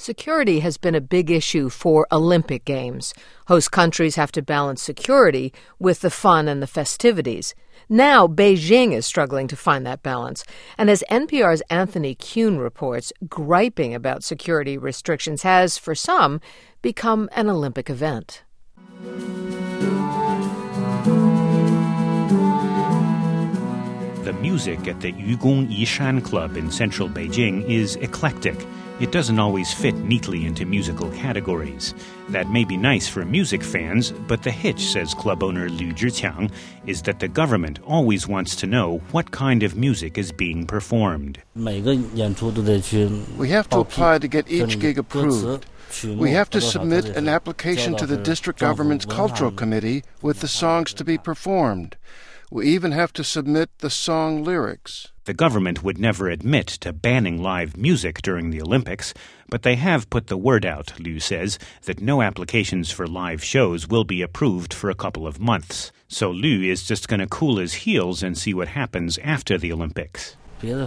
Security has been a big issue for Olympic Games. Host countries have to balance security with the fun and the festivities. Now, Beijing is struggling to find that balance. And as NPR's Anthony Kuhn reports, griping about security restrictions has, for some, become an Olympic event. The music at the Yugong Yishan Club in central Beijing is eclectic. It doesn't always fit neatly into musical categories. That may be nice for music fans, but the hitch, says club owner Liu Zhiqiang, is that the government always wants to know what kind of music is being performed. We have to apply to get each gig approved. We have to submit an application to the district government's cultural committee with the songs to be performed. We even have to submit the song lyrics. The government would never admit to banning live music during the Olympics, but they have put the word out, Liu says, that no applications for live shows will be approved for a couple of months. So Liu is just going to cool his heels and see what happens after the Olympics.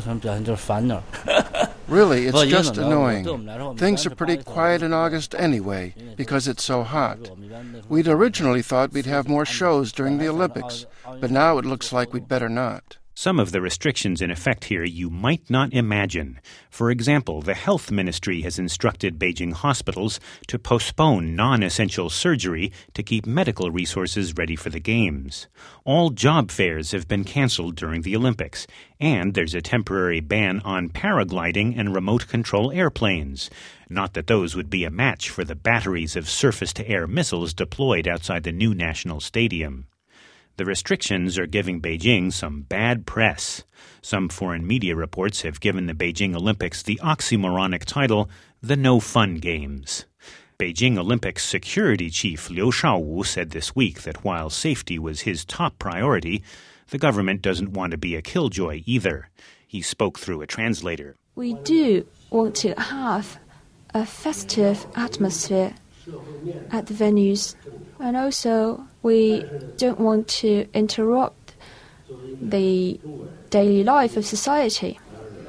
Really, it's just annoying. Things are pretty quiet in August anyway, because it's so hot. We'd originally thought we'd have more shows during the Olympics, but now it looks like we'd better not. Some of the restrictions in effect here you might not imagine. For example, the health ministry has instructed Beijing hospitals to postpone non-essential surgery to keep medical resources ready for the Games. All job fairs have been canceled during the Olympics, and there's a temporary ban on paragliding and remote-control airplanes. Not that those would be a match for the batteries of surface-to-air missiles deployed outside the new national stadium. The restrictions are giving Beijing some bad press. Some foreign media reports have given the Beijing Olympics the oxymoronic title, the No Fun Games. Beijing Olympics security chief Liu Shaowu said this week that while safety was his top priority, the government doesn't want to be a killjoy either. He spoke through a translator. We do want to have a festive atmosphere at the venues. And also, we don't want to interrupt the daily life of society.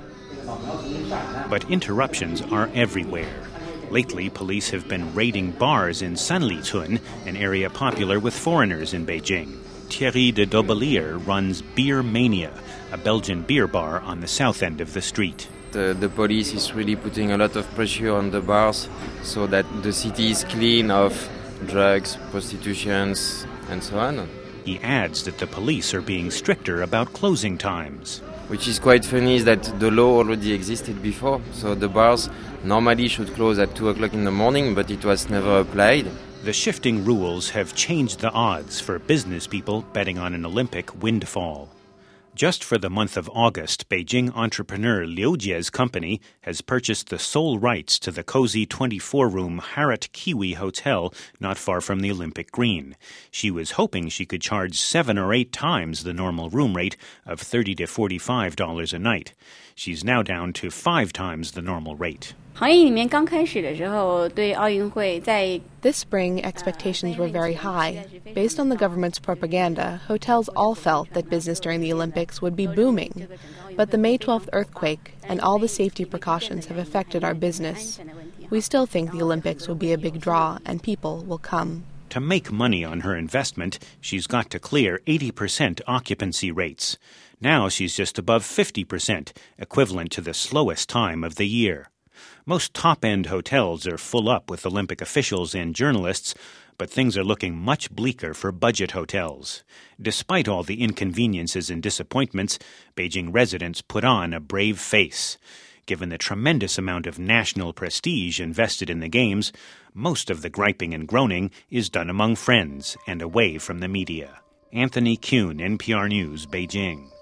But interruptions are everywhere. Lately, police have been raiding bars in Sanlitun, an area popular with foreigners in Beijing. Thierry de Dobelier runs Beer Mania, a Belgian beer bar on the south end of the street. The police is really putting a lot of pressure on the bars so that the city is clean of drugs, prostitutions, and so on. He adds that the police are being stricter about closing times. Which is quite funny is that the law already existed before, so the bars normally should close at 2 o'clock in the morning, but it was never applied. The shifting rules have changed the odds for business people betting on an Olympic windfall. Just for the month of August, Beijing entrepreneur Liu Jie's company has purchased the sole rights to the cozy 24-room Harat Kiwi Hotel not far from the Olympic Green. She was hoping she could charge 7 or 8 times the normal room rate of $30 to $45 a night. She's now down to 5 times the normal rate. This spring, expectations were very high. Based on the government's propaganda, hotels all felt that business during the Olympics would be booming. But the May 12th earthquake and all the safety precautions have affected our business. We still think the Olympics will be a big draw and people will come. To make money on her investment, she's got to clear 80% occupancy rates. Now she's just above 50%, equivalent to the slowest time of the year. Most top-end hotels are full up with Olympic officials and journalists, but things are looking much bleaker for budget hotels. Despite all the inconveniences and disappointments, Beijing residents put on a brave face. Given the tremendous amount of national prestige invested in the Games, most of the griping and groaning is done among friends and away from the media. Anthony Kuhn, NPR News, Beijing.